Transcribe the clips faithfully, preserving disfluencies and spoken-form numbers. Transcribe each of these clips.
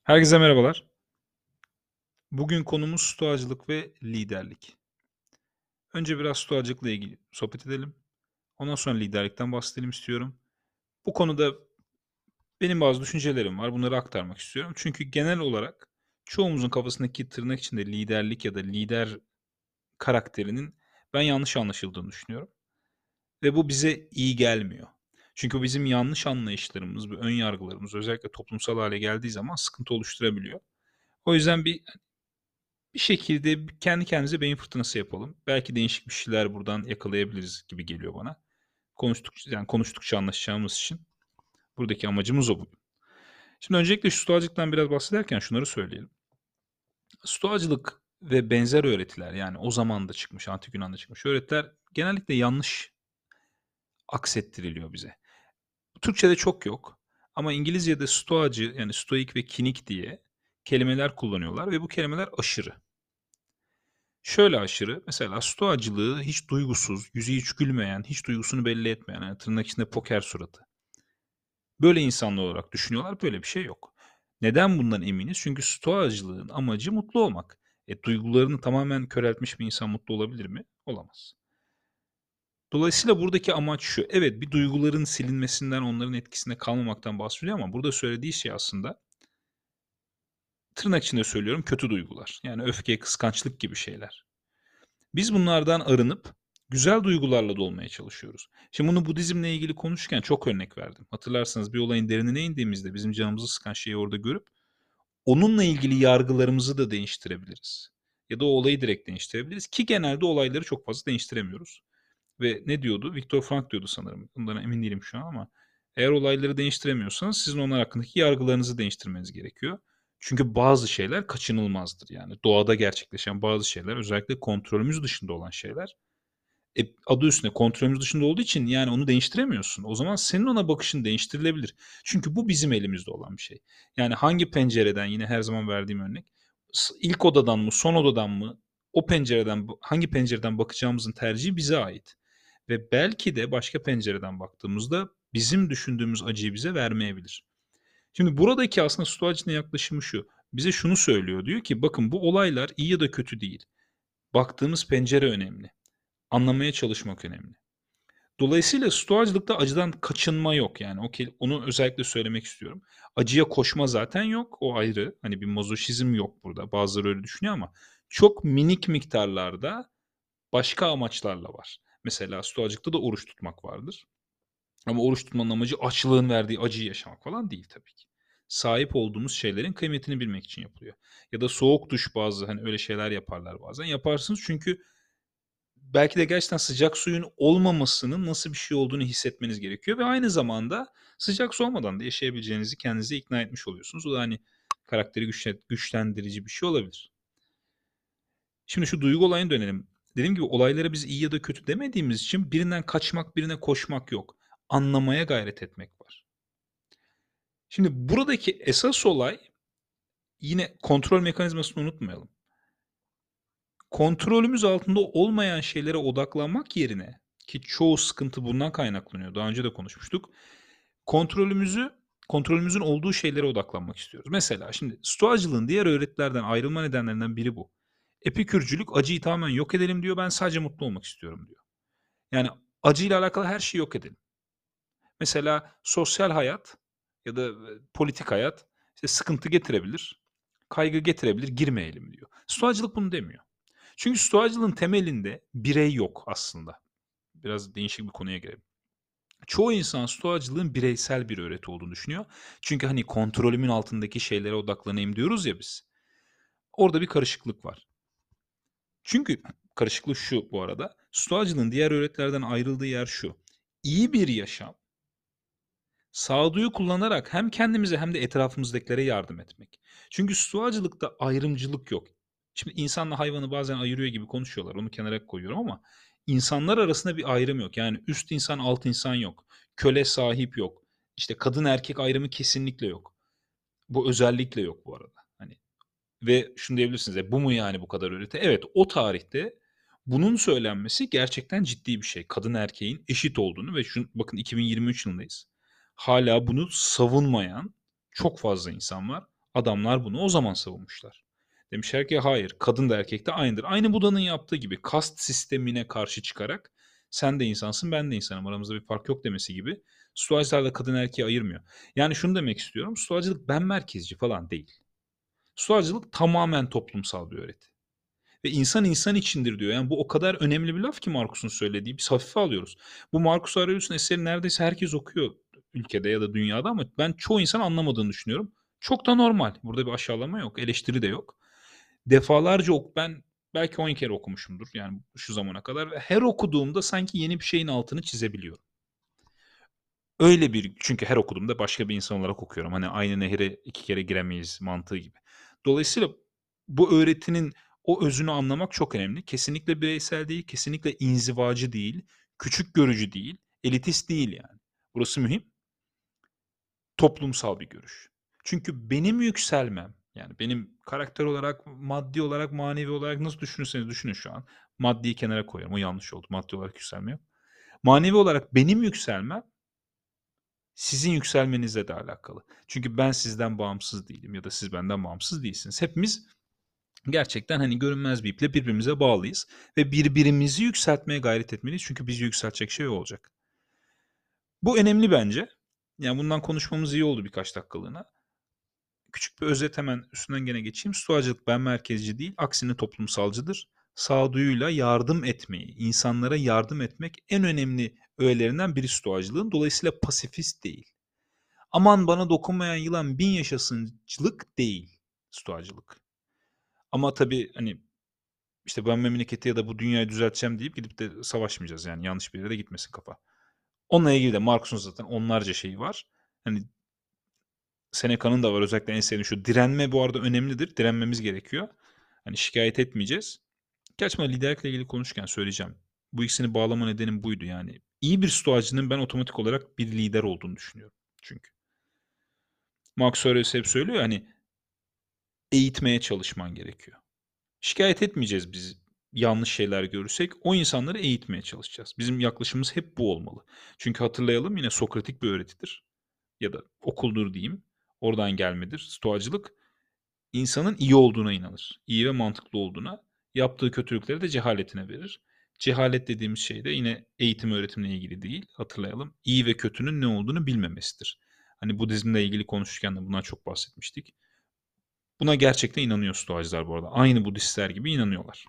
Herkese merhabalar. Bugün konumuz stoacılık ve liderlik. Önce biraz stoacılıkla ilgili sohbet edelim. Ondan sonra liderlikten bahsedelim istiyorum. Bu konuda benim bazı düşüncelerim var. Bunları aktarmak istiyorum. Çünkü genel olarak çoğumuzun kafasındaki tırnak içinde liderlik ya da lider karakterinin ben yanlış anlaşıldığını düşünüyorum. Ve bu bize iyi gelmiyor. Çünkü bizim yanlış anlayışlarımız ve ön yargılarımız özellikle toplumsal hale geldiği zaman sıkıntı oluşturabiliyor. O yüzden bir Bir şekilde kendi kendimize beyin fırtınası yapalım. Belki değişik bir şeyler buradan yakalayabiliriz gibi geliyor bana. Konuştukça yani konuştukça anlaşacağımız için buradaki amacımız o bugün. Şimdi öncelikle şu stoacılıktan biraz bahsederken şunları söyleyelim. Stoacılık ve benzer öğretiler yani o zamanda çıkmış, antik Yunan'da çıkmış öğretiler genellikle yanlış aksettiriliyor bize. Türkçede çok yok ama İngilizce'de stoacı yani stoik ve kinik diye kelimeler kullanıyorlar ve bu kelimeler aşırı. Şöyle aşırı, mesela stoacılığı hiç duygusuz, yüzü hiç gülmeyen, hiç duygusunu belli etmeyen, hani tırnak içinde poker suratı. Böyle insanlar olarak düşünüyorlar, böyle bir şey yok. Neden bundan eminiz? Çünkü stoacılığın amacı mutlu olmak. E, duygularını tamamen köreltmiş bir insan mutlu olabilir mi? Olamaz. Dolayısıyla buradaki amaç şu, evet bir duyguların silinmesinden, onların etkisinde kalmamaktan bahsediyor ama burada söylediği şey aslında tırnak içinde söylüyorum kötü duygular. Yani öfke, kıskançlık gibi şeyler. Biz bunlardan arınıp güzel duygularla dolmaya çalışıyoruz. Şimdi bunu Budizmle ilgili konuşurken çok örnek verdim. Hatırlarsanız bir olayın derinine indiğimizde bizim canımızı sıkan şeyi orada görüp onunla ilgili yargılarımızı da değiştirebiliriz. Ya da o olayı direkt değiştirebiliriz ki genelde olayları çok fazla değiştiremiyoruz. Ve ne diyordu? Viktor Frankl diyordu sanırım. Bundan emin değilim şu an ama eğer olayları değiştiremiyorsanız sizin onlar hakkındaki yargılarınızı değiştirmeniz gerekiyor. Çünkü bazı şeyler kaçınılmazdır yani. Doğada gerçekleşen bazı şeyler özellikle kontrolümüz dışında olan şeyler. E, adı üstünde kontrolümüz dışında olduğu için yani onu değiştiremiyorsun. O zaman senin ona bakışın değiştirilebilir. Çünkü bu bizim elimizde olan bir şey. Yani hangi pencereden yine her zaman verdiğim örnek s- ilk odadan mı son odadan mı o pencereden hangi pencereden bakacağımızın tercihi bize ait. Ve belki de başka pencereden baktığımızda bizim düşündüğümüz acıyı bize vermeyebilir. Şimdi buradaki aslında Stoacı'nın yaklaşımı şu. Bize şunu söylüyor. Diyor ki bakın bu olaylar iyi ya da kötü değil. Baktığımız pencere önemli. Anlamaya çalışmak önemli. Dolayısıyla Stoacılıkta acıdan kaçınma yok yani. O kel onu özellikle söylemek istiyorum. Acıya koşma zaten yok. O ayrı. Hani bir mazoşizm yok burada. Bazıları öyle düşünüyor ama çok minik miktarlarda başka amaçlarla var. Mesela Stoacılıkta da oruç tutmak vardır. Ama oruç tutmanın amacı açlığın verdiği acıyı yaşamak falan değil tabii ki. Sahip olduğumuz şeylerin kıymetini bilmek için yapılıyor. Ya da soğuk duş bazı hani öyle şeyler yaparlar bazen. Yaparsınız çünkü belki de gerçekten sıcak suyun olmamasının nasıl bir şey olduğunu hissetmeniz gerekiyor ve aynı zamanda sıcak su olmadan da yaşayabileceğinizi kendinize ikna etmiş oluyorsunuz. O da hani karakteri güçle güçlendirici bir şey olabilir. Şimdi şu duygu olayına dönelim. Dediğim gibi olaylara biz iyi ya da kötü demediğimiz için birinden kaçmak, birine koşmak yok. Anlamaya gayret etmek var. Şimdi buradaki esas olay yine kontrol mekanizmasını unutmayalım. Kontrolümüz altında olmayan şeylere odaklanmak yerine ki çoğu sıkıntı bundan kaynaklanıyor. Daha önce de konuşmuştuk. Kontrolümüzü kontrolümüzün olduğu şeylere odaklanmak istiyoruz. Mesela şimdi Stoacılığın diğer öğretilerden ayrılma nedenlerinden biri bu. Epikürcülük acıyı tamamen yok edelim diyor. Ben sadece mutlu olmak istiyorum diyor. Yani acıyla alakalı her şeyi yok edelim. Mesela sosyal hayat ya da e, politik hayat işte sıkıntı getirebilir, kaygı getirebilir, girmeyelim diyor. Stoacılık bunu demiyor. Çünkü Stoacılığın temelinde birey yok aslında. Biraz değişik bir konuya gelelim. Çoğu insan Stoacılığın bireysel bir öğreti olduğunu düşünüyor. Çünkü hani kontrolümün altındaki şeylere odaklanayım diyoruz ya biz. Orada bir karışıklık var. Çünkü karışıklık şu bu arada. Stoacılığın diğer öğretilerden ayrıldığı yer şu. İyi bir yaşam sağduyu kullanarak hem kendimize hem de etrafımızdakilere yardım etmek. Çünkü stoacılıkta ayrımcılık yok. Şimdi insanla hayvanı bazen ayırıyor gibi konuşuyorlar. Onu kenara koyuyorum ama insanlar arasında bir ayrım yok. Yani üst insan, alt insan yok. Köle, sahip yok. İşte kadın erkek ayrımı kesinlikle yok. Bu özellikle yok bu arada. Hani ve şunu diyebilirsiniz, "E, bu mu yani bu kadar öğreti?" Evet, o tarihte bunun söylenmesi gerçekten ciddi bir şey. Kadın erkeğin eşit olduğunu ve şun bakın iki bin yirmi üç yılındayız. Hâlâ bunu savunmayan çok fazla insan var. Adamlar bunu o zaman savunmuşlar. Demişler ki hayır, kadın da erkek de aynıdır. Aynı Buda'nın yaptığı gibi kast sistemine karşı çıkarak sen de insansın ben de insanım aramızda bir fark yok demesi gibi Stoacılar da kadın erkeği ayırmıyor. Yani şunu demek istiyorum. Stoacılık ben merkezci falan değil. Stoacılık tamamen toplumsal bir öğreti. Ve insan insan içindir diyor. Yani bu o kadar önemli bir laf ki Marcus'un söylediği. Biz hafife alıyoruz. Bu Marcus Aurelius'un eseri neredeyse herkes okuyor ülkede ya da dünyada ama ben çoğu insan anlamadığını düşünüyorum. Çok da normal. Burada bir aşağılama yok, eleştiri de yok. Defalarca ok ben belki on kere okumuşumdur yani şu zamana kadar ve her okuduğumda sanki yeni bir şeyin altını çizebiliyorum. Öyle bir çünkü her okuduğumda başka bir insan olarak okuyorum. Hani aynı nehre iki kere giremeyiz mantığı gibi. Dolayısıyla bu öğretinin o özünü anlamak çok önemli. Kesinlikle bireysel değil, kesinlikle inzivacı değil, küçük görücü değil, elitist değil yani. Burası mühim. Toplumsal bir görüş. Çünkü benim yükselmem, yani benim karakter olarak, maddi olarak, manevi olarak nasıl düşünürseniz düşünün şu an. Maddiyi kenara koyuyorum. O yanlış oldu. Maddi olarak yükselmiyor. Manevi olarak benim yükselmem sizin yükselmenizle de alakalı. Çünkü ben sizden bağımsız değilim ya da siz benden bağımsız değilsiniz. Hepimiz gerçekten hani görünmez bir iple birbirimize bağlıyız ve birbirimizi yükseltmeye gayret etmeliyiz. Çünkü bizi yükseltecek şey o olacak. Bu önemli bence. Yani bundan konuşmamız iyi oldu birkaç dakikalığına. Küçük bir özet hemen üstünden gene geçeyim. Stoacılık ben merkezci değil, aksine toplumsalcıdır. Sağduyuyla yardım etmeyi, insanlara yardım etmek en önemli öğelerinden biri Stoacılığın. Dolayısıyla pasifist değil. Aman bana dokunmayan yılan bin yaşasıncılık değil Stoacılık. Ama tabii hani işte ben memleketi ya da bu dünyayı düzelteceğim deyip gidip de savaşmayacağız yani yanlış bir yere de gitmesin kafa. Onunla ilgili de Marcus'un zaten onlarca şeyi var. Hani Seneca'nın da var özellikle en sevdiğim şu direnme bu arada önemlidir. Direnmemiz gerekiyor. Hani şikayet etmeyeceğiz. Gerçi ben liderlikle ilgili konuşurken söyleyeceğim. Bu ikisini bağlama nedenim buydu yani. İyi bir stoacının ben otomatik olarak bir lider olduğunu düşünüyorum. Çünkü. Marcus Aurelius hep söylüyor hani eğitmeye çalışman gerekiyor. Şikayet etmeyeceğiz biz yanlış şeyler görürsek. O insanları eğitmeye çalışacağız. Bizim yaklaşımımız hep bu olmalı. Çünkü hatırlayalım yine Sokratik bir öğretidir. Ya da okuldur diyeyim. Oradan gelmedir. Stoacılık insanın iyi olduğuna inanır. İyi ve mantıklı olduğuna. Yaptığı kötülükleri de cehaletine verir. Cehalet dediğimiz şey de yine eğitim öğretimle ilgili değil. Hatırlayalım. İyi ve kötünün ne olduğunu bilmemesidir. Hani Budizmle ilgili konuşurken de bundan çok bahsetmiştik. Buna gerçekten inanıyor Stoacılar bu arada. Aynı Budistler gibi inanıyorlar.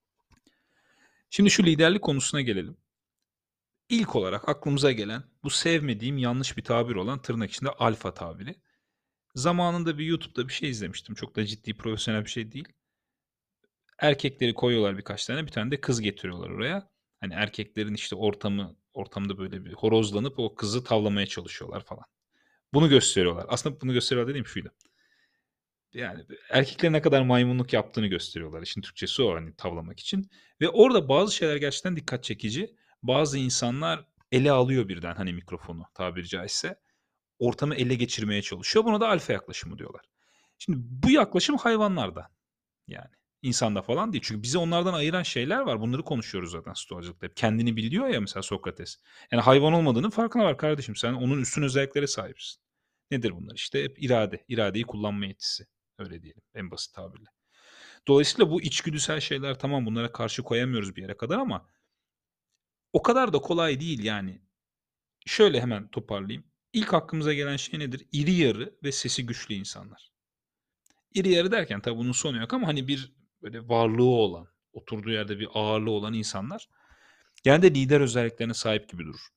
Şimdi şu liderlik konusuna gelelim. İlk olarak aklımıza gelen bu sevmediğim yanlış bir tabir olan tırnak içinde alfa tabiri. Zamanında bir YouTube'da bir şey izlemiştim. Çok da ciddi profesyonel bir şey değil. Erkekleri koyuyorlar birkaç tane. Bir tane de kız getiriyorlar oraya. Hani erkeklerin işte ortamı ortamda böyle bir horozlanıp o kızı tavlamaya çalışıyorlar falan. Bunu gösteriyorlar. Aslında bunu gösteriyorlar dediğim şuydu. Yani erkeklerin ne kadar maymunluk yaptığını gösteriyorlar. İşin Türkçesi o hani tavlamak için. Ve orada bazı şeyler gerçekten dikkat çekici. Bazı insanlar ele alıyor birden hani mikrofonu tabiri caizse. Ortamı ele geçirmeye çalışıyor. Buna da alfa yaklaşımı diyorlar. Şimdi bu yaklaşım hayvanlarda. Yani insanda falan değil. Çünkü bizi onlardan ayıran şeyler var. Bunları konuşuyoruz zaten stoacılıkta. Hep kendini bil diyor ya mesela Sokrates. Yani hayvan olmadığının farkına var kardeşim. Sen onun üstün özelliklere sahipsin. Nedir bunlar? İşte hep irade. İradeyi kullanma yetisi. Öyle diyelim en basit tabirle. Dolayısıyla bu içgüdüsel şeyler tamam bunlara karşı koyamıyoruz bir yere kadar ama o kadar da kolay değil yani. Şöyle hemen toparlayayım. İlk aklımıza gelen şey nedir? İri yarı ve sesi güçlü insanlar. İri yarı derken tabii bunun sonu yok ama hani bir böyle varlığı olan, oturduğu yerde bir ağırlığı olan insanlar genelde lider özelliklerine sahip gibi durur.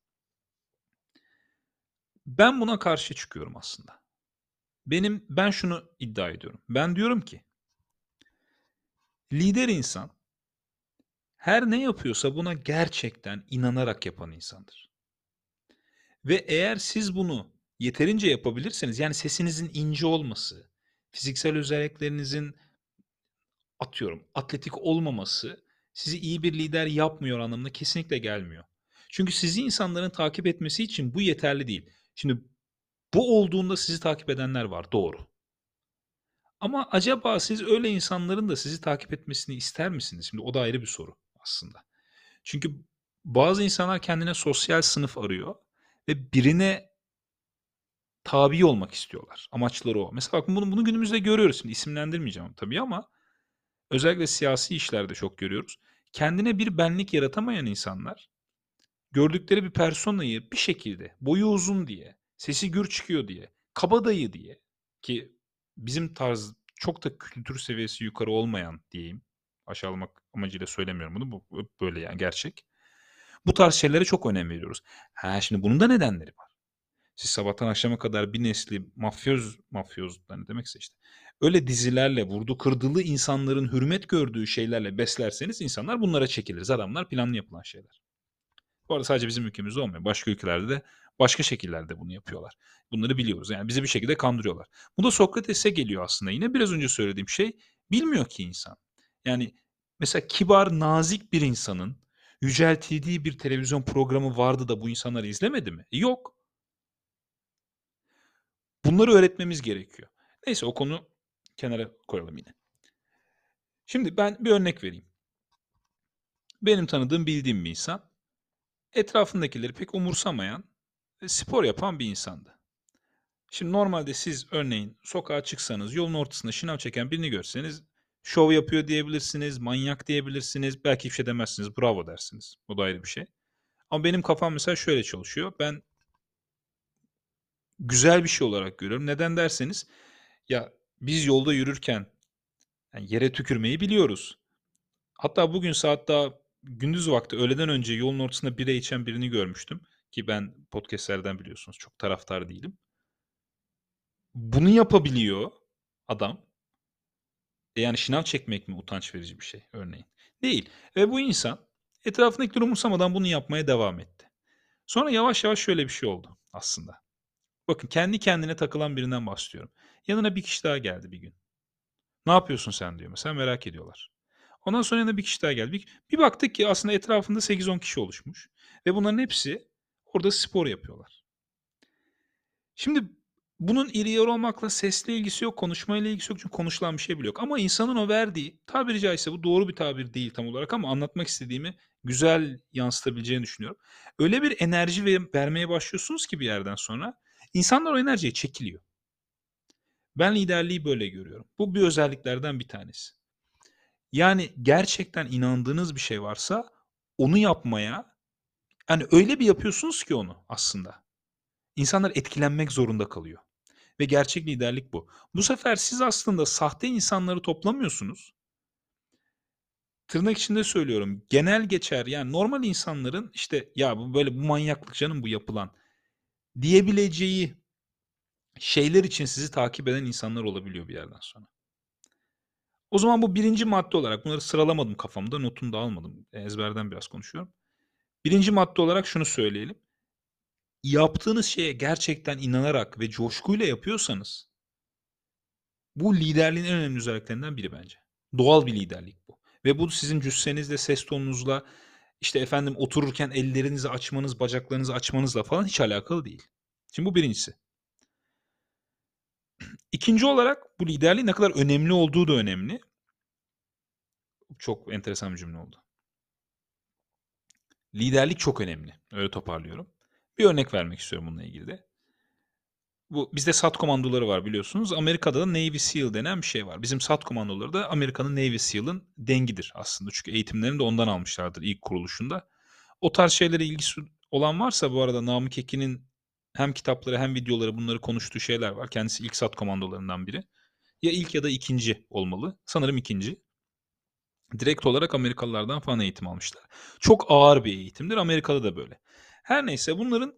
Ben buna karşı çıkıyorum aslında. Benim ben şunu iddia ediyorum. Ben diyorum ki lider insan her ne yapıyorsa buna gerçekten inanarak yapan insandır. Ve eğer siz bunu yeterince yapabilirseniz yani sesinizin ince olması, fiziksel özelliklerinizin atıyorum atletik olmaması sizi iyi bir lider yapmıyor anlamına kesinlikle gelmiyor. Çünkü sizi insanların takip etmesi için bu yeterli değil. Şimdi bu olduğunda sizi takip edenler var doğru. Ama acaba siz öyle insanların da sizi takip etmesini ister misiniz? Şimdi o da ayrı bir soru aslında. Çünkü bazı insanlar kendine sosyal sınıf arıyor ve birine tabi olmak istiyorlar. Amaçları o. Mesela bak bunu, bunu günümüzde görüyoruz. Şimdi isimlendirmeyeceğim tabii ama özellikle siyasi işlerde çok görüyoruz. Kendine bir benlik yaratamayan insanlar gördükleri bir personayı bir şekilde boyu uzun diye, sesi gür çıkıyor diye, kabadayı diye ki bizim tarz çok da kültür seviyesi yukarı olmayan diyeyim. Aşağılamak amacıyla söylemiyorum bunu. Bu bu böyle yani gerçek. Bu tarz şeylere çok önem veriyoruz. Ha şimdi bunun da nedenleri var. Siz sabahtan akşama kadar bir nesli mafyoz mafyoz ne demekse işte. Öyle dizilerle, vurdu kırdılı insanların hürmet gördüğü şeylerle beslerseniz insanlar bunlara çekilir. Zaten bunlar planlı yapılan şeyler. Bu arada sadece bizim ülkemizde olmuyor. Başka ülkelerde de başka şekillerde bunu yapıyorlar. Bunları biliyoruz. Yani bizi bir şekilde kandırıyorlar. Bu da Sokrates'e geliyor aslında yine. Biraz önce söylediğim şey bilmiyor ki insan. Yani mesela kibar, nazik bir insanın yüceltildiği bir televizyon programı vardı da bu insanlar izlemedi mi? E, Yok. Bunları öğretmemiz gerekiyor. Neyse o konu kenara koyalım yine. Şimdi ben bir örnek vereyim. Benim tanıdığım, bildiğim bir insan etrafındakileri pek umursamayan, e, spor yapan bir insandı. Şimdi normalde siz örneğin sokağa çıksanız yolun ortasında şınav çeken birini görseniz şov yapıyor diyebilirsiniz, manyak diyebilirsiniz, belki hiçbir şey demezsiniz, bravo dersiniz. O da ayrı bir şey. Ama benim kafam mesela şöyle çalışıyor. Ben güzel bir şey olarak görüyorum. Neden derseniz ya biz yolda yürürken yani yere tükürmeyi biliyoruz. Hatta bugün saat daha gündüz vakti öğleden önce yolun ortasında bira içen birini görmüştüm. Ki ben podcastlerden biliyorsunuz çok taraftar değilim. Bunu yapabiliyor adam. E yani şınav çekmek mi utanç verici bir şey örneğin? Değil. Ve bu insan etrafındakileri umursamadan bunu yapmaya devam etti. Sonra yavaş yavaş şöyle bir şey oldu aslında. Bakın kendi kendine takılan birinden bahsediyorum. Yanına bir kişi daha geldi bir gün. Ne yapıyorsun sen diyor mesela merak ediyorlar. Ondan sonra yanına bir kişi daha geldi. Bir, bir baktık ki aslında etrafında sekiz on kişi oluşmuş. Ve bunların hepsi orada spor yapıyorlar. Şimdi bunun iri yarı olmakla sesle ilgisi yok, konuşmayla ilgisi yok çünkü konuşulan bir şey bile yok. Ama insanın o verdiği, tabiri caizse bu doğru bir tabir değil tam olarak ama anlatmak istediğimi güzel yansıtabileceğini düşünüyorum. Öyle bir enerji ver- vermeye başlıyorsunuz ki bir yerden sonra insanlar o enerjiye çekiliyor. Ben liderliği böyle görüyorum. Bu bir özelliklerden bir tanesi. Yani gerçekten inandığınız bir şey varsa onu yapmaya yani öyle bir yapıyorsunuz ki onu aslında. İnsanlar etkilenmek zorunda kalıyor. Ve gerçek liderlik bu. Bu sefer siz aslında sahte insanları toplamıyorsunuz. Tırnak içinde söylüyorum. Genel geçer yani normal insanların işte ya bu böyle bu manyaklık canım bu yapılan diyebileceği şeyler için sizi takip eden insanlar olabiliyor bir yerden sonra. O zaman bu birinci madde olarak bunları sıralamadım kafamda notunu da almadım. Ezberden biraz konuşuyorum. Birinci madde olarak şunu söyleyelim. Yaptığınız şeye gerçekten inanarak ve coşkuyla yapıyorsanız bu liderliğin en önemli özelliklerinden biri bence. Doğal bir liderlik bu. Ve bu sizin cüssenizle, ses tonunuzla, işte efendim otururken ellerinizi açmanız, bacaklarınızı açmanızla falan hiç alakalı değil. Şimdi bu birincisi. İkinci olarak bu liderliğin ne kadar önemli olduğu da önemli. Çok enteresan bir cümle oldu. Liderlik çok önemli. Öyle toparlıyorum. Bir örnek vermek istiyorum bununla ilgili de. Bu bizde SAT komandoları var biliyorsunuz. Amerika'da da Navy SEAL denen bir şey var. Bizim SAT komandoları da Amerika'nın Navy SEAL'ın dengidir aslında. Çünkü eğitimlerini de ondan almışlardır ilk kuruluşunda. O tarz şeylere ilgisi olan varsa bu arada Namık Ekin'in hem kitapları hem videoları bunları konuştuğu şeyler var. Kendisi ilk SAT komandolarından biri. Ya ilk ya da ikinci olmalı. Sanırım ikinci. Direkt olarak Amerikalılardan falan eğitim almışlar. Çok ağır bir eğitimdir. Amerika'da da böyle. Her neyse bunların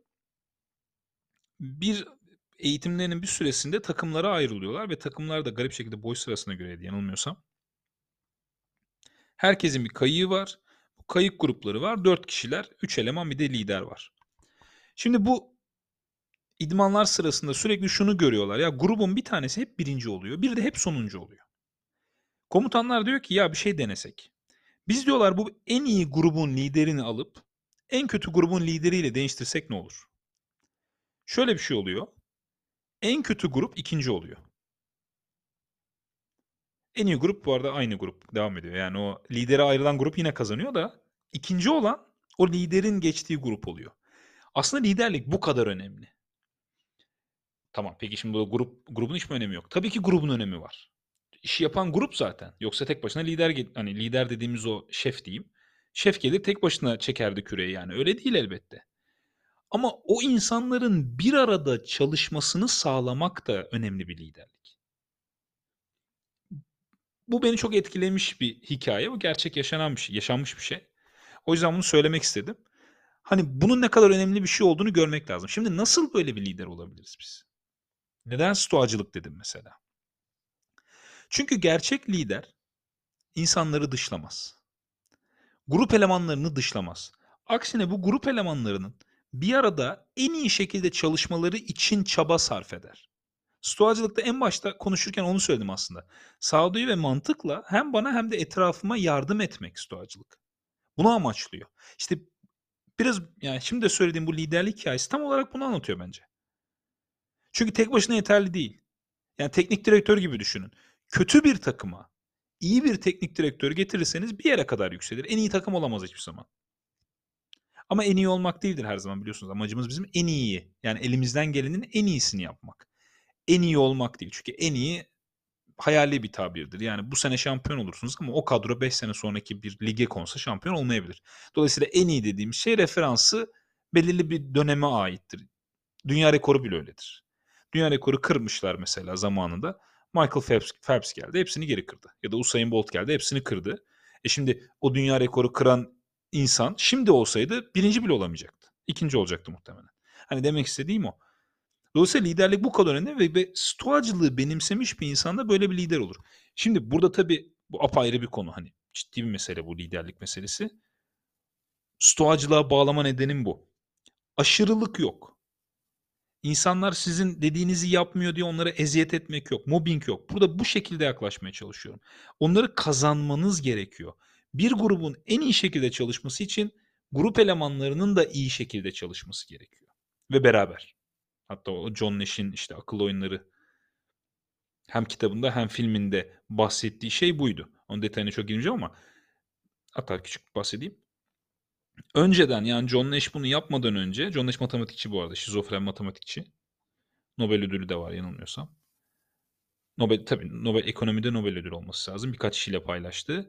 bir eğitimlerinin bir süresinde takımlara ayrılıyorlar ve takımlar da garip şekilde boy sırasına göreydi yanılmıyorsam. Herkesin bir kayığı var. Bu kayık grupları var. Dört kişiler, üç eleman bir de lider var. Şimdi bu idmanlar sırasında sürekli şunu görüyorlar. Ya grubun bir tanesi hep birinci oluyor. Bir de hep sonuncu oluyor. Komutanlar diyor ki ya bir şey denesek. Biz diyorlar bu en iyi grubun liderini alıp en kötü grubun lideriyle değiştirsek ne olur? Şöyle bir şey oluyor. En kötü grup ikinci oluyor. En iyi grup bu arada aynı grup devam ediyor. Yani o lidere ayrılan grup yine kazanıyor da ikinci olan o liderin geçtiği grup oluyor. Aslında liderlik bu kadar önemli. Tamam, peki şimdi bu grup grubun hiç mi önemi yok? Tabii ki grubun önemi var. İşi yapan grup zaten. Yoksa tek başına lider gel hani lider dediğimiz o şef diyeyim, şef gelir tek başına çekerdi küreği yani. Öyle değil elbette. Ama o insanların bir arada çalışmasını sağlamak da önemli bir liderlik. Bu beni çok etkilemiş bir hikâye. Bu gerçek yaşanan bir şey, yaşanmış bir şey. O yüzden bunu söylemek istedim. Hani bunun ne kadar önemli bir şey olduğunu görmek lazım. Şimdi nasıl böyle bir lider olabiliriz biz? Neden stoacılık dedim mesela? Çünkü gerçek lider insanları dışlamaz. Grup elemanlarını dışlamaz. Aksine bu grup elemanlarının bir arada en iyi şekilde çalışmaları için çaba sarf eder. Stoacılıkta en başta konuşurken onu söyledim aslında. Sağduyu ve mantıkla hem bana hem de etrafıma yardım etmek stoacılık. Bunu amaçlıyor. İşte biraz yani şimdi de söylediğim bu liderlik hikâyesi tam olarak bunu anlatıyor bence. Çünkü tek başına yeterli değil. Yani teknik direktör gibi düşünün. Kötü bir takıma iyi bir teknik direktör getirirseniz bir yere kadar yükselir. En iyi takım olamaz hiçbir zaman. Ama en iyi olmak değildir her zaman biliyorsunuz. Amacımız bizim en iyiyi, yani elimizden gelenin en iyisini yapmak. En iyi olmak değil. Çünkü en iyi hayali bir tabirdir. Yani bu sene şampiyon olursunuz ama o kadro beş sene sonraki bir lige konsa şampiyon olmayabilir. Dolayısıyla en iyi dediğimiz şey referansı belirli bir döneme aittir. Dünya rekoru bile öyledir. Dünya rekoru kırmışlar mesela zamanında. Michael Phelps, Phelps geldi, hepsini geri kırdı. Ya da Usain Bolt geldi, hepsini kırdı. E şimdi o dünya rekoru kıran insan şimdi olsaydı birinci bile olamayacaktı. İkinci olacaktı muhtemelen. Hani demek istediğim o. Dolayısıyla liderlik bu kadar önemli ve, ve stoacılığı benimsemiş bir insanda böyle bir lider olur. Şimdi burada tabii bu apayrı bir konu. Hani ciddi bir mesele bu liderlik meselesi. Stoacılığa bağlama nedenim bu. Aşırılık yok. İnsanlar sizin dediğinizi yapmıyor diye onlara eziyet etmek yok. Mobbing yok. Burada bu şekilde yaklaşmaya çalışıyorum. Onları kazanmanız gerekiyor. Bir grubun en iyi şekilde çalışması için grup elemanlarının da iyi şekilde çalışması gerekiyor. Ve beraber. Hatta o John Nash'in işte akıl oyunları hem kitabında hem filminde bahsettiği şey buydu. Onun detayına çok girmeyeceğim ama hatta küçük bahsedeyim. Önceden yani John Nash bunu yapmadan önce, John Nash matematikçi bu arada, şizofren matematikçi. Nobel ödülü de var yanılmıyorsam. Nobel tabii Nobel ekonomide Nobel ödülü olması lazım. Birkaç kişiyle paylaştı.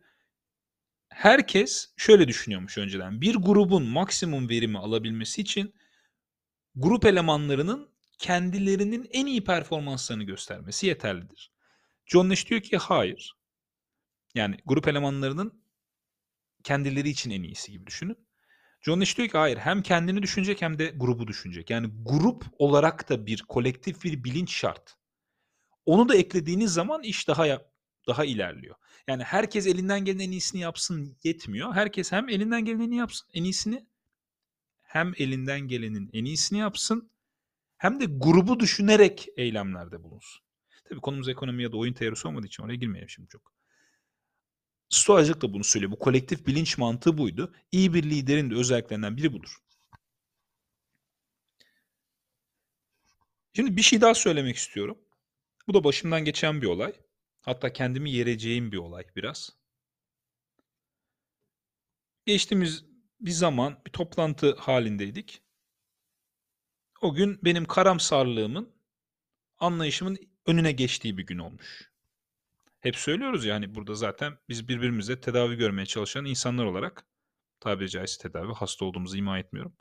Herkes şöyle düşünüyormuş önceden. Bir grubun maksimum verimi alabilmesi için grup elemanlarının kendilerinin en iyi performanslarını göstermesi yeterlidir. John Nash diyor ki hayır. Yani grup elemanlarının kendileri için en iyisi gibi düşünün. John Nash diyor ki hayır, hem kendini düşünecek hem de grubu düşünecek. Yani grup olarak da bir kolektif bir bilinç şart. Onu da eklediğiniz zaman iş daha ya daha ilerliyor. Yani herkes elinden gelenin en iyisini yapsın yetmiyor. Herkes hem elinden gelenin en iyi yapsın, en iyisini hem elinden gelenin en iyisini yapsın hem de grubu düşünerek eylemlerde bulunsun. Tabii konumuz ekonomi ya da oyun teorisi olmadığı için oraya girmeyelim şimdi çok. Stoacılık da bunu söylüyor. Bu kolektif bilinç mantığı buydu. İyi bir liderin de özelliklerinden biri budur. Şimdi bir şey daha söylemek istiyorum. Bu da başımdan geçen bir olay. Hatta kendimi yereceğim bir olay biraz. Geçtiğimiz bir zaman bir toplantı halindeydik. O gün benim karamsarlığımın, anlayışımın önüne geçtiği bir gün olmuş. Hep söylüyoruz ya hani burada zaten biz birbirimize tedavi görmeye çalışan insanlar olarak, tabiri caizse tedavi, hasta olduğumuzu ima etmiyorum.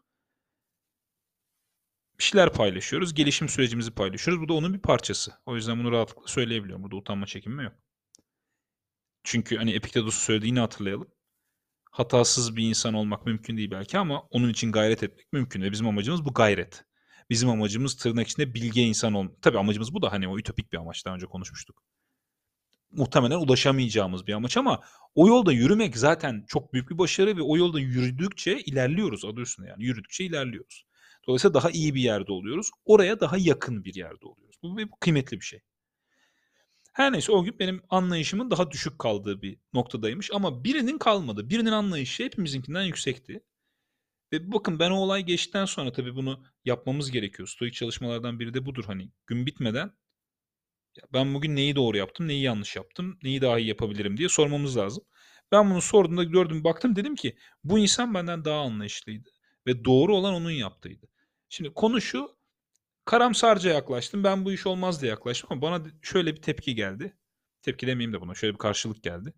Bir şeyler paylaşıyoruz, gelişim sürecimizi paylaşıyoruz. Bu da onun bir parçası. O yüzden bunu rahatlıkla söyleyebiliyorum. Burada utanma, çekinme yok. Çünkü hani Epiktetos'un söylediğini hatırlayalım. Hatasız bir insan olmak mümkün değil belki ama onun için gayret etmek mümkün ve bizim amacımız bu gayret. Bizim amacımız tırnak içinde bilge insan olmak. Tabii amacımız bu da hani o ütopik bir amaç, daha önce konuşmuştuk. Muhtemelen ulaşamayacağımız bir amaç ama o yolda yürümek zaten çok büyük bir başarı ve o yolda yürüdükçe ilerliyoruz adı üstünde yani yürüdükçe ilerliyoruz. Dolayısıyla daha iyi bir yerde oluyoruz. Oraya daha yakın bir yerde oluyoruz. Bu, bu kıymetli bir şey. Her neyse o gün benim anlayışımın daha düşük kaldığı bir noktadaymış ama birinin kalmadı. Birinin anlayışı hepimizinkinden yüksekti. Ve bakın ben o olay geçtikten sonra tabii bunu yapmamız gerekiyor. Stoik çalışmalardan biri de budur. Hani gün bitmeden ya ben bugün neyi doğru yaptım, neyi yanlış yaptım, neyi daha iyi yapabilirim diye sormamız lazım. Ben bunu sorduğumda gördüm, baktım dedim ki bu insan benden daha anlayışlıydı ve doğru olan onun yaptığıydı. Şimdi konu şu, Karamsarca yaklaştım. Ben bu iş olmaz diye yaklaştım ama bana d şöyle bir tepki geldi. Tepki demeyeyim de buna, şöyle bir karşılık geldi.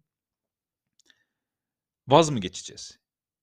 Vaz mı geçeceğiz?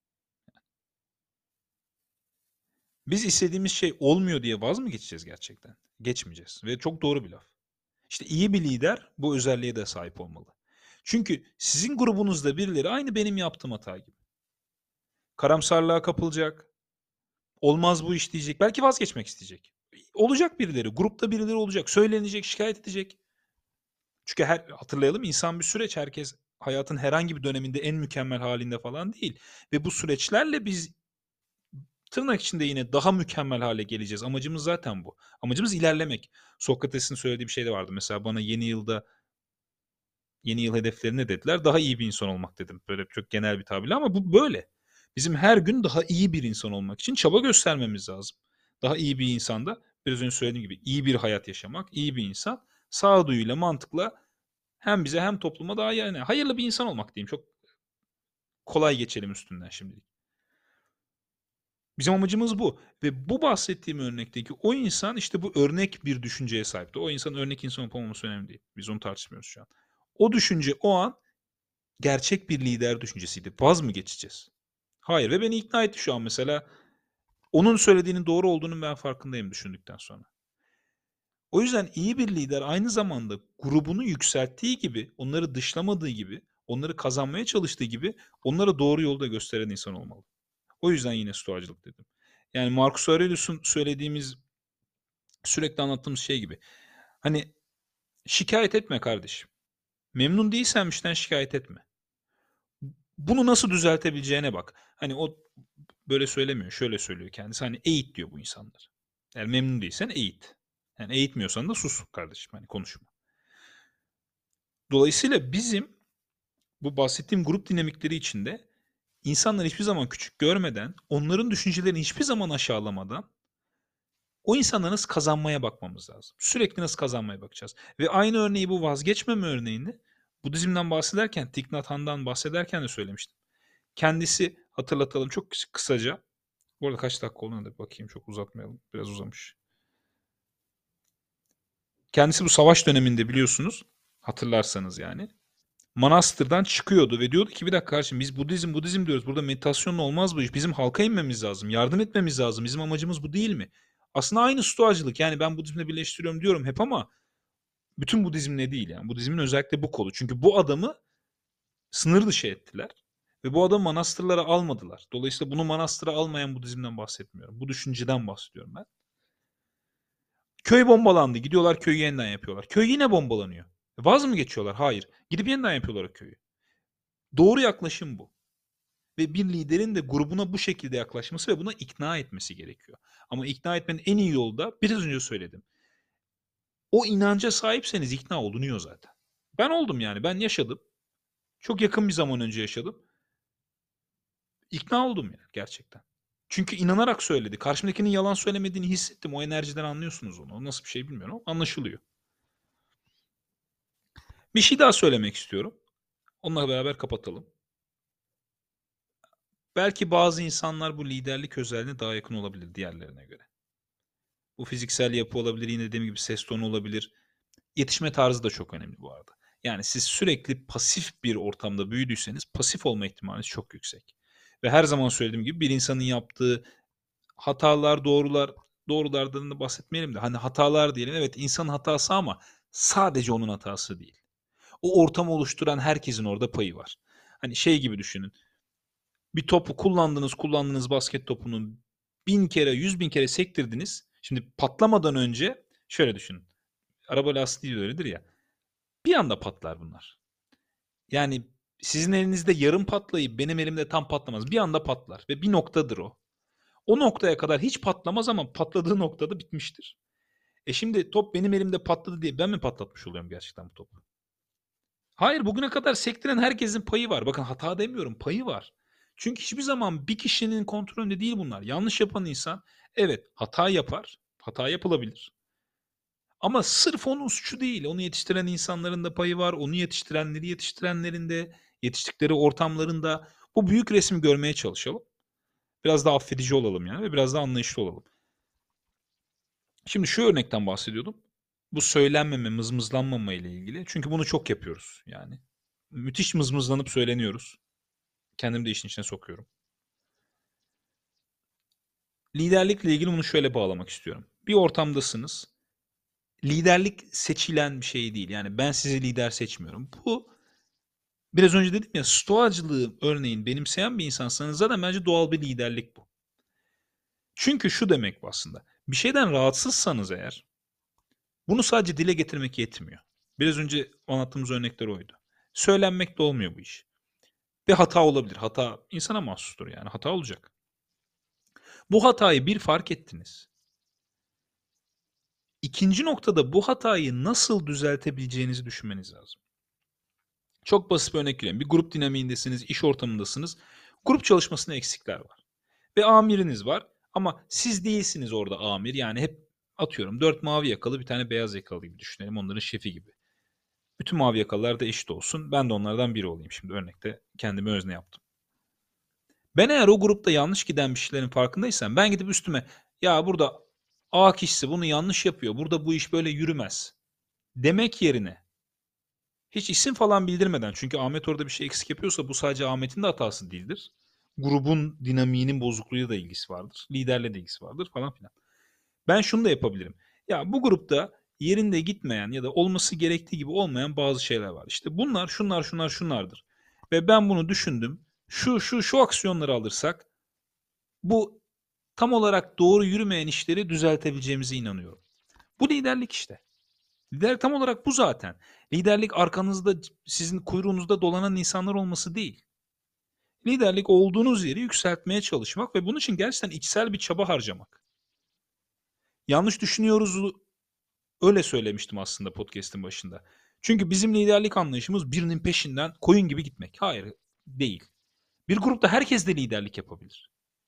Biz istediğimiz şey olmuyor diye vaz mı geçeceğiz gerçekten? Geçmeyeceğiz ve çok doğru bir laf. İşte iyi bir lider bu özelliğe de sahip olmalı. Çünkü sizin grubunuzda birileri aynı benim yaptığım hata gibi. Karamsarlığa kapılacak, olmaz bu iş diyecek, belki vazgeçmek isteyecek. Olacak birileri, grupta birileri olacak, söylenecek, şikayet edecek. Çünkü her hatırlayalım insan bir süreç, herkes hayatın herhangi bir döneminde en mükemmel halinde falan değil ve bu süreçlerle biz tırnak içinde yine daha mükemmel hale geleceğiz. Amacımız zaten bu. Amacımız ilerlemek. Sokrates'in söylediği bir şey de vardı. Mesela bana yeni yılda yeni yıl hedefleri ne dediler? Daha iyi bir insan olmak dedim. Böyle çok genel bir tabirle ama bu böyle. Bizim her gün daha iyi bir insan olmak için çaba göstermemiz lazım. Daha iyi bir insan da biraz önce söylediğim gibi iyi bir hayat yaşamak, iyi bir insan sağduyuyla, mantıkla hem bize hem topluma daha yani hayırlı bir insan olmak diyeyim. Çok kolay geçelim üstünden şimdilik. Bizim amacımız bu ve bu bahsettiğim örnekteki o insan işte bu örnek bir düşünceye sahipti. O insan örnek insan olup olmaması önemli değil. Biz onu tartışmıyoruz şu an. O düşünce o an gerçek bir lider düşüncesiydi. Vaz mı geçeceğiz? Hayır ve beni ikna etti şu an mesela. Onun söylediğinin doğru olduğunun ben farkındayım düşündükten sonra. O yüzden iyi bir lider aynı zamanda grubunu yükselttiği gibi, onları dışlamadığı gibi, onları kazanmaya çalıştığı gibi onlara doğru yolda gösteren insan olmalı. O yüzden yine stoacılık dedim. Yani Marcus Aurelius'un söylediğimiz, sürekli anlattığımız şey gibi. Hani şikayet etme kardeşim. Memnun değilsen bir şeyden şikayet etme. Bunu nasıl düzeltebileceğine bak. Hani o böyle söylemiyor, şöyle söylüyor kendisi. Hani eğit diyor bu insanlar. Eğer memnun değilsen eğit. Yani eğitmiyorsan da sus kardeşim, hani konuşma. Dolayısıyla bizim bu bahsettiğim grup dinamikleri içinde insanları hiçbir zaman küçük görmeden, onların düşüncelerini hiçbir zaman aşağılamadan o insanları nasıl kazanmaya bakmamız lazım. Sürekli nasıl kazanmaya bakacağız. Ve aynı örneği bu vazgeçmeme örneğinde Budizm'den bahsederken, Thich Nhat Hanh'dan bahsederken de söylemiştim. Kendisi hatırlatalım çok kısaca. Bu arada kaç dakika olduğuna da bakayım, çok uzatmayalım. Biraz uzamış. Kendisi bu savaş döneminde biliyorsunuz, hatırlarsanız yani, manastırdan çıkıyordu ve diyordu ki bir dakika kardeşim biz Budizm Budizm diyoruz. Burada meditasyonla olmaz bu iş. Bizim halka inmemiz lazım. Yardım etmemiz lazım. Bizim amacımız bu değil mi? Aslında aynı stoacılık. Yani ben Budizmle birleştiriyorum diyorum hep ama bütün Budizmle değil yani. Budizmin özellikle bu kolu. Çünkü bu adamı sınır dışı ettiler ve bu adamı manastırlara almadılar. Dolayısıyla bunu manastıra almayan Budizm'den bahsetmiyorum. Bu düşünceden bahsediyorum ben. Köy bombalandı. Gidiyorlar köyü yeniden yapıyorlar. Köy yine bombalanıyor. Vaz mı geçiyorlar? Hayır. Gidip yeniden yapıyorlar o köyü. Doğru yaklaşım bu. Ve bir liderin de grubuna bu şekilde yaklaşması ve buna ikna etmesi gerekiyor. Ama ikna etmenin en iyi yolu da biraz önce söyledim. O inanca sahipseniz ikna olunuyor zaten. Ben oldum yani. Ben yaşadım. Çok yakın bir zaman önce yaşadım. İkna oldum yani gerçekten. Çünkü inanarak söyledi. Karşımdakinin yalan söylemediğini hissettim. O enerjiden anlıyorsunuz onu. O nasıl bir şey bilmiyorum ama anlaşılıyor. Bir şey daha söylemek istiyorum. Onunla beraber kapatalım. Belki bazı insanlar bu liderlik özelliğine daha yakın olabilir diğerlerine göre. Bu fiziksel yapı olabilir, yine dediğim gibi ses tonu olabilir. Yetişme tarzı da çok önemli bu arada. Yani siz sürekli pasif bir ortamda büyüdüyseniz pasif olma ihtimaliniz çok yüksek. Ve her zaman söylediğim gibi bir insanın yaptığı hatalar, doğrular, doğrulardan da bahsetmeyelim de hani hatalar diyelim. Evet insanın hatası ama sadece onun hatası değil. O ortamı oluşturan herkesin orada payı var. Hani şey gibi düşünün. Bir topu kullandınız, kullandınız basket topunu bin kere, yüz bin kere sektirdiniz. Şimdi patlamadan önce şöyle düşünün. Araba lastiği de öyledir ya. Bir anda patlar bunlar. Yani sizin elinizde yarım patlayıp benim elimde tam patlamaz. Bir anda patlar ve bir noktadır o. O noktaya kadar hiç patlamaz ama patladığı noktada bitmiştir. E şimdi top benim elimde patladı diye ben mi patlatmış oluyorum gerçekten bu topu? Hayır, bugüne kadar sektiren herkesin payı var. Bakın hata demiyorum, payı var. Çünkü hiçbir zaman bir kişinin kontrolünde değil bunlar. Yanlış yapan insan evet hata yapar. Hata yapılabilir. Ama sırf onun suçu değil. Onu yetiştiren insanların da payı var. Onu yetiştirenleri yetiştirenlerin de, yetiştikleri ortamların da. Bu büyük resmi görmeye çalışalım. Biraz daha affedici olalım yani ve biraz daha anlayışlı olalım. Şimdi şu örnekten bahsediyordum. Bu söylenmeme, mızmızlanmama ile ilgili. Çünkü bunu çok yapıyoruz yani. Müthiş mızmızlanıp söyleniyoruz. Kendimi de işin içine sokuyorum. Liderlikle ilgili bunu şöyle bağlamak istiyorum. Bir ortamdasınız. Liderlik seçilen bir şey değil. Yani ben sizi lider seçmiyorum. Bu biraz önce dedim ya, stoacılığı örneğin benimseyen bir insansanız zaten bence doğal bir liderlik bu. Çünkü şu demek bu aslında. Bir şeyden rahatsızsanız eğer bunu sadece dile getirmek yetmiyor. Biraz önce anlattığımız örnekler oydu. Söylenmekle olmuyor bu iş. Bir hata olabilir. Hata insana mahsustur yani. Hata olacak. Bu hatayı bir fark ettiniz. İkinci noktada bu hatayı nasıl düzeltebileceğinizi düşünmeniz lazım. Çok basit bir örnek vereyim. Bir grup dinamiğindesiniz, iş ortamındasınız. Grup çalışmasında eksikler var. Ve amiriniz var ama siz değilsiniz orada amir. Yani hep atıyorum dört mavi yakalı bir tane beyaz yakalı gibi düşünelim. Onların şefi gibi. Bütün mavi yakalılar da eşit olsun. Ben de onlardan biri olayım. Şimdi örnekte kendimi özne yaptım. Ben eğer o grupta yanlış giden bir şeylerin farkındaysam ben gidip üstüme ya burada A kişisi bunu yanlış yapıyor. Burada bu iş böyle yürümez demek yerine hiç isim falan bildirmeden, çünkü Ahmet orada bir şey eksik yapıyorsa bu sadece Ahmet'in de hatası değildir. Grubun dinamiğinin bozukluğuyla da ilgisi vardır. Liderle de ilgisi vardır falan filan. Ben şunu da yapabilirim. Ya bu grupta yerinde gitmeyen ya da olması gerektiği gibi olmayan bazı şeyler var. İşte bunlar şunlar şunlar şunlardır. Ve ben bunu düşündüm. Şu şu şu aksiyonları alırsak bu tam olarak doğru yürümeyen işleri düzeltebileceğimize inanıyorum. Bu liderlik işte. Liderlik tam olarak bu zaten. Liderlik arkanızda, sizin kuyruğunuzda dolanan insanlar olması değil. Liderlik olduğunuz yeri yükseltmeye çalışmak ve bunun için gerçekten içsel bir çaba harcamak. Yanlış düşünüyoruz, öyle söylemiştim aslında podcast'in başında. Çünkü bizim liderlik anlayışımız birinin peşinden koyun gibi gitmek. Hayır, değil. Bir grupta herkes de liderlik yapabilir.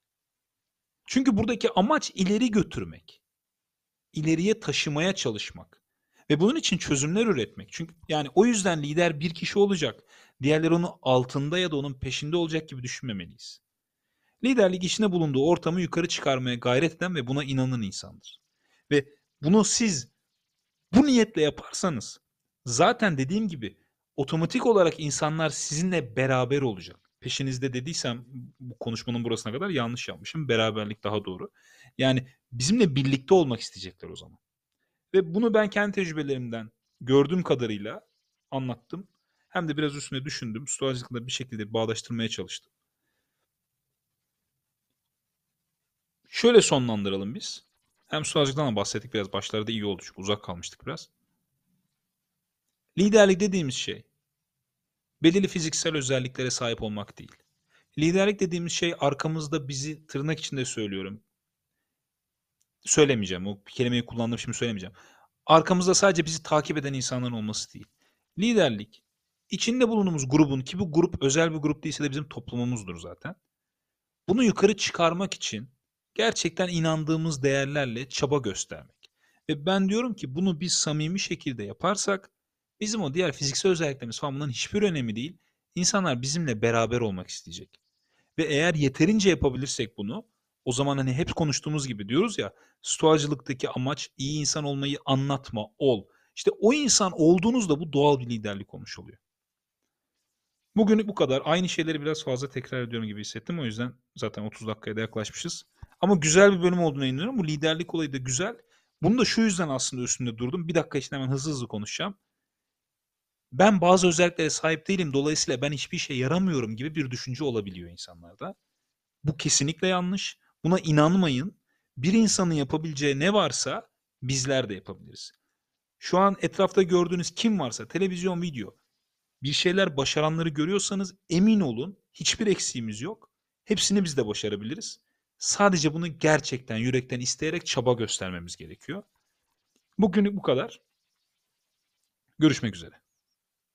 Çünkü buradaki amaç ileri götürmek. İleriye taşımaya çalışmak. Ve bunun için çözümler üretmek. Çünkü yani o yüzden lider bir kişi olacak. Diğerleri onun altında ya da onun peşinde olacak gibi düşünmemeliyiz. Liderlik içinde bulunduğu ortamı yukarı çıkarmaya gayret eden ve buna inanan insandır. Ve bunu siz bu niyetle yaparsanız zaten dediğim gibi otomatik olarak insanlar sizinle beraber olacak. Peşinizde dediysem bu konuşmanın burasına kadar yanlış yapmışım. Beraberlik daha doğru. Yani bizimle birlikte olmak isteyecekler o zaman. Ve bunu ben kendi tecrübelerimden gördüğüm kadarıyla anlattım. Hem de biraz üstüne düşündüm. Stoacılıkla bir şekilde bağdaştırmaya çalıştım. Şöyle sonlandıralım biz. Hem stoacılıktan da bahsettik biraz. Başlarda iyi oldu çünkü uzak kalmıştık biraz. Liderlik dediğimiz şey belirli fiziksel özelliklere sahip olmak değil. Liderlik dediğimiz şey arkamızda bizi, tırnak içinde söylüyorum, söylemeyeceğim. O kelimeyi kullandığım şimdi söylemeyeceğim. Arkamızda sadece bizi takip eden insanların olması değil. Liderlik, içinde bulunduğumuz grubun, ki bu grup özel bir grup değilse de bizim toplumumuzdur zaten. Bunu yukarı çıkarmak için gerçekten inandığımız değerlerle çaba göstermek. Ve ben diyorum ki bunu biz samimi şekilde yaparsak bizim o diğer fiziksel özelliklerimiz falan bunların hiçbir önemi değil. İnsanlar bizimle beraber olmak isteyecek. Ve eğer yeterince yapabilirsek bunu, o zaman hani hep konuştuğumuz gibi diyoruz ya, stoacılıktaki amaç iyi insan olmayı anlatma, ol. İşte o insan olduğunuzda bu doğal bir liderlik olmuş oluyor. Bugünlük bu kadar. Aynı şeyleri biraz fazla tekrar ediyorum gibi hissettim. O yüzden zaten otuz dakikaya da yaklaşmışız. Ama güzel bir bölüm olduğuna inanıyorum. Bu liderlik olayı da güzel. Bunu da şu yüzden aslında üstünde durdum. Bir dakika içinde hemen hızlı hızlı konuşacağım. Ben bazı özelliklere sahip değilim. Dolayısıyla ben hiçbir işe yaramıyorum gibi bir düşünce olabiliyor insanlarda. Bu kesinlikle yanlış. Buna inanmayın. Bir insanın yapabileceği ne varsa bizler de yapabiliriz. Şu an etrafta gördüğünüz kim varsa, televizyon, video, bir şeyler başaranları görüyorsanız emin olun hiçbir eksiğimiz yok. Hepsini biz de başarabiliriz. Sadece bunu gerçekten yürekten isteyerek çaba göstermemiz gerekiyor. Bugünlük bu kadar. Görüşmek üzere.